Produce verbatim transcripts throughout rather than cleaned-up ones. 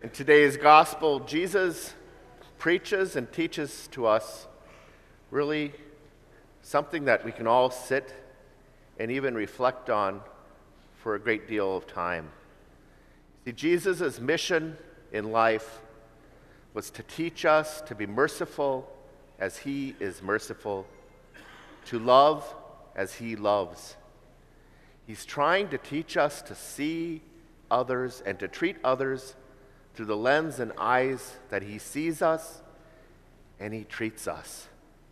In today's gospel, Jesus preaches and teaches to us really something that we can all sit and even reflect on for a great deal of time. See, Jesus' mission in life was to teach us to be merciful as he is merciful, to love as he loves. He's trying to teach us to see others and to treat others through the lens and eyes that he sees us and he treats us.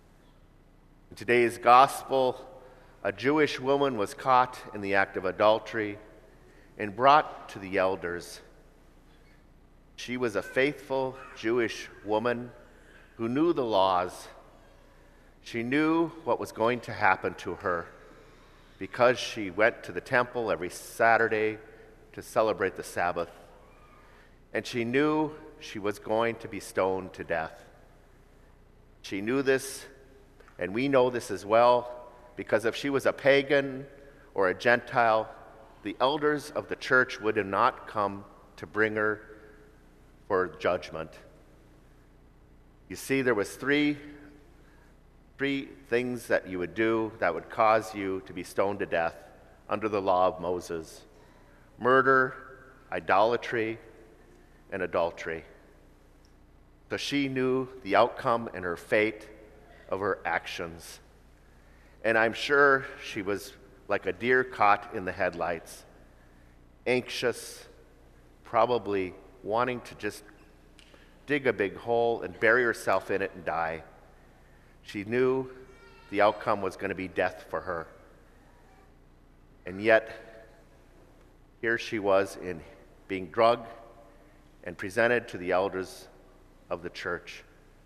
In today's gospel, a Jewish woman was caught in the act of adultery and brought to the elders. She was a faithful Jewish woman who knew the laws. She knew what was going to happen to her because she went to the temple every Saturday to celebrate the Sabbath. And she knew she was going to be stoned to death. She knew this, and we know this as well, because if she was a pagan or a Gentile, the elders of the church would have not come to bring her for judgment. You see, there was three, three things that you would do that would cause you to be stoned to death under the law of Moses: murder, idolatry, and adultery. So she knew the outcome and her fate of her actions. And I'm sure she was like a deer caught in the headlights, anxious, probably wanting to just dig a big hole and bury herself in it and die. She knew the outcome was going to be death for her. And yet, here she was in being drugged and presented to the elders of the church.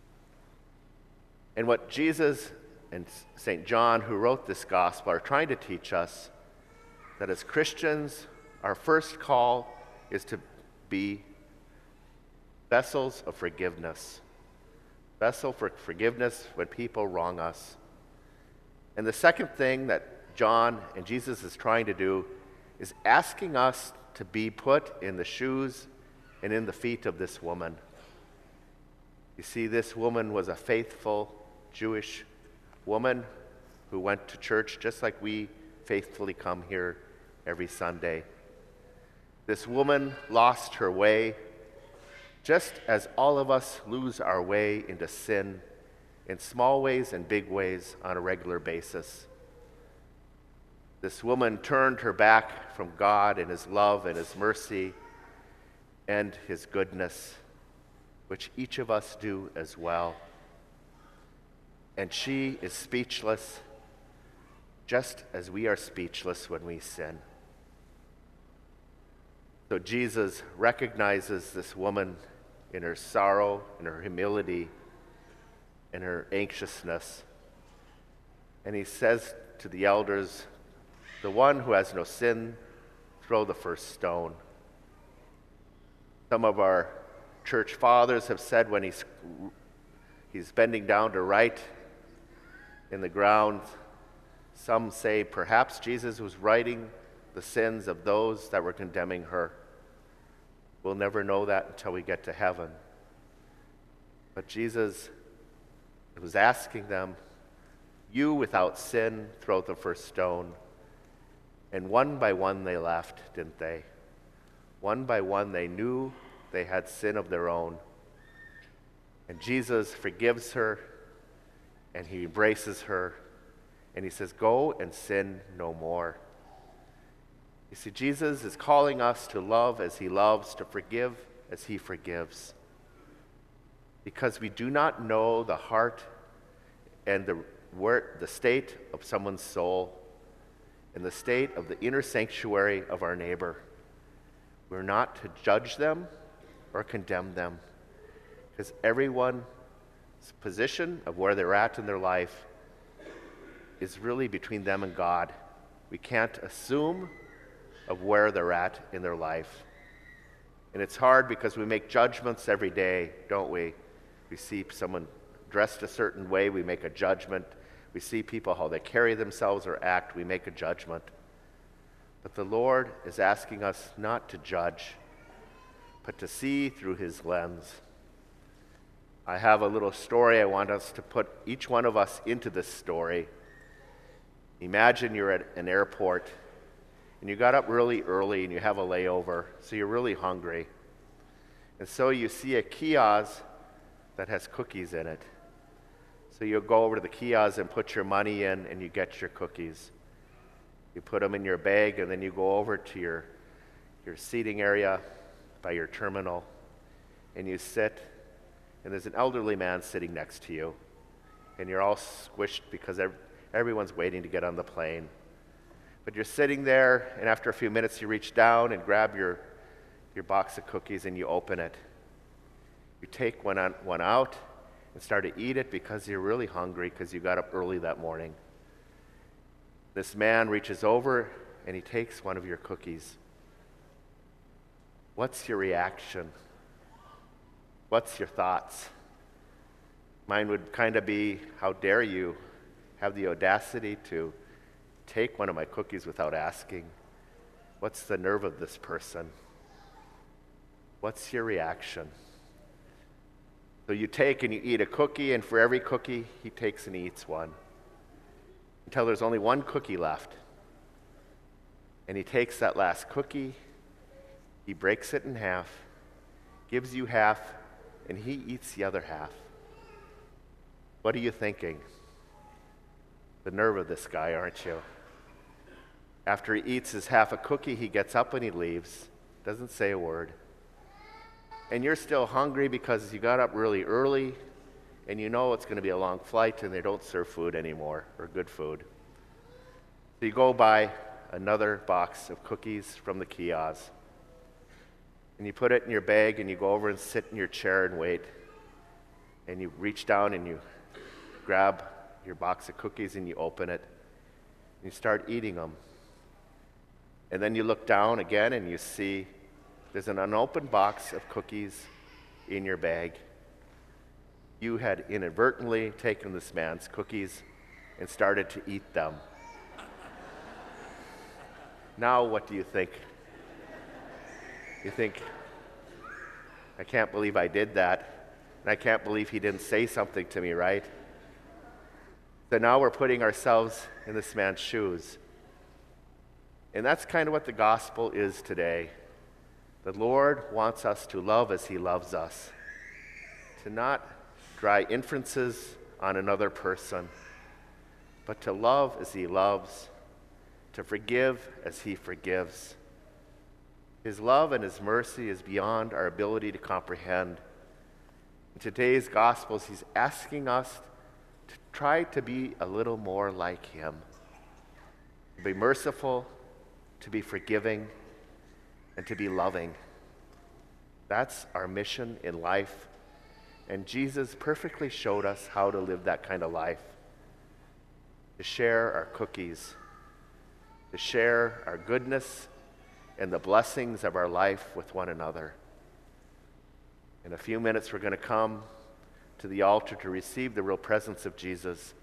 And what Jesus and Saint John, who wrote this gospel, are trying to teach us, that as Christians, our first call is to be vessels of forgiveness. Vessel for forgiveness when people wrong us. And the second thing that John and Jesus is trying to do is asking us to be put in the shoes and in the feet of this woman. You see, this woman was a faithful Jewish woman who went to church just like we faithfully come here every Sunday. This woman lost her way, just as all of us lose our way into sin in small ways and big ways on a regular basis. This woman turned her back from God and his love and his mercy and his goodness, which each of us do as well. And she is speechless, just as we are speechless when we sin. So Jesus recognizes this woman in her sorrow, in her humility, in her anxiousness. And he says to the elders, "The one who has no sin, throw the first stone." Some of our church fathers have said when he's, he's bending down to write in the ground, some say perhaps Jesus was writing the sins of those that were condemning her. We'll never know that until we get to heaven. But Jesus was asking them, "You without sin, throw the first stone." And one by one they left, didn't they? One by one they knew they had sin of their own. And Jesus forgives her, and he embraces her, and he says, "Go and sin no more." You see, Jesus is calling us to love as he loves, to forgive as he forgives. Because we do not know the heart and the, where, the state of someone's soul and the state of the inner sanctuary of our neighbor. We're not to judge them or condemn them, because everyone's position of where they're at in their life is really between them and God. We can't assume of where they're at in their life. And it's hard because we make judgments every day, don't we? We see someone dressed a certain way, we make a judgment. We see people, how they carry themselves or act, we make a judgment. But the Lord is asking us not to judge, but to see through his lens. I have a little story. I want us to put each one of us into this story. Imagine you're at an airport and you got up really early and you have a layover, so you're really hungry. And so you see a kiosk that has cookies in it. So you go over to the kiosk and put your money in and you get your cookies. You put them in your bag and then you go over to your, your seating area by your terminal and you sit, and there's an elderly man sitting next to you and you're all squished because everyone's waiting to get on the plane. But you're sitting there, and after a few minutes you reach down and grab your, your box of cookies and you open it. You take one, on, one out and start to eat it because you're really hungry because you got up early that morning. This man reaches over and he takes one of your cookies. What's your reaction? What's your thoughts? Mine would kind of be, how dare you have the audacity to take one of my cookies without asking? What's the nerve of this person? What's your reaction? So you take and you eat a cookie, and for every cookie, he takes and eats one until there's only one cookie left. And he takes that last cookie, he breaks it in half, gives you half, and he eats the other half. What are you thinking? The nerve of this guy, aren't you? After he eats his half a cookie, he gets up and he leaves, doesn't say a word. And you're still hungry because you got up really early and you know it's going to be a long flight and they don't serve food anymore, or good food. So you go buy another box of cookies from the kiosk and you put it in your bag and you go over and sit in your chair and wait. And you reach down and you grab your box of cookies and you open it and you start eating them. And then you look down again and you see there's an unopened box of cookies in your bag. You had inadvertently taken this man's cookies and started to eat them. Now what do you think? You think, I can't believe I did that, and I can't believe he didn't say something to me, right? So now we're putting ourselves in this man's shoes. And that's kind of what the gospel is today. The Lord wants us to love as he loves us, to not draw inferences on another person, but to love as he loves, to forgive as he forgives. His love and his mercy is beyond our ability to comprehend. In today's Gospels, he's asking us to try to be a little more like him, to be merciful, to be forgiving, and to be loving. That's our mission in life, and Jesus perfectly showed us how to live that kind of life, to share our cookies, to share our goodness and the blessings of our life with one another. In a few minutes, we're going to come to the altar to receive the real presence of Jesus.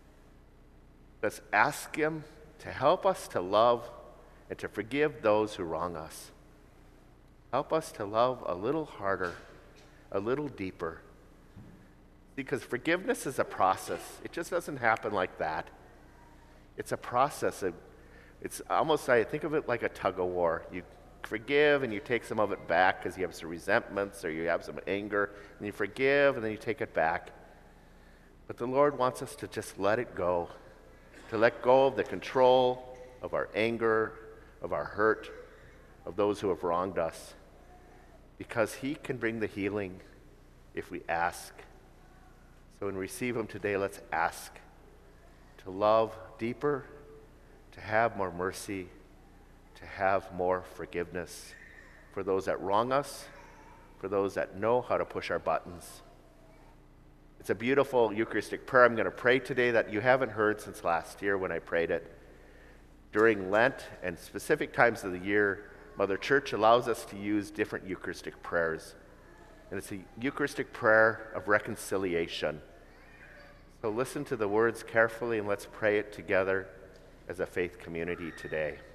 Let's ask him to help us to love and to forgive those who wrong us. Help us to love a little harder, a little deeper. Because forgiveness is a process. It just doesn't happen like that. It's a process. Of, it's almost, I think of it like a tug of war. You forgive and you take some of it back because you have some resentments or you have some anger, and you forgive and then you take it back. But the Lord wants us to just let it go, to let go of the control of our anger, of our hurt, of those who have wronged us, because he can bring the healing if we ask. So when we receive him today, let's ask to love deeper, to have more mercy, to have more forgiveness for those that wrong us, for those that know how to push our buttons. It's a beautiful Eucharistic prayer I'm going to pray today that you haven't heard since last year when I prayed it. During Lent and specific times of the year, Mother Church allows us to use different Eucharistic prayers. And it's a Eucharistic prayer of reconciliation. So listen to the words carefully and let's pray it together as a faith community today.